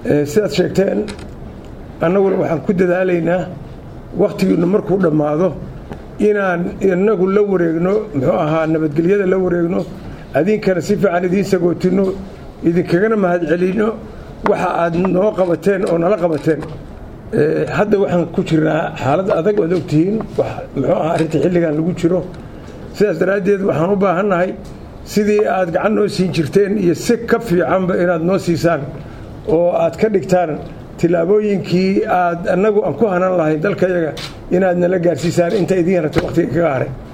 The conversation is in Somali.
sidaad sheegteen annaguna waxaan ku dadaalaynaa wakhtigiinnu markuu dhammaado inaan inagu la wareegno muxuu ahaa nabadgelyada la wareegno adinkana si fiican idiin sagootinno idinkagana mahadcelinno waxa aad noo qabateen oo nala qabateen hadda waxaan ku jirnaa xaalad adag ood ogtihiin muxuu ahaa arrinta xilligan lagu jiro sidaas daraaddeed waxaan u baahannahay sidii aad gacan noo siin jirteen iyo si ka fiicanba inaad noo siisaan oo aad ka dhigtaan tillaabooyinkii aad annagu aan ku hanan lahayn dalkayaga inaad nala gaarsiisaan inta idiin rabta wakhtiga kaga haray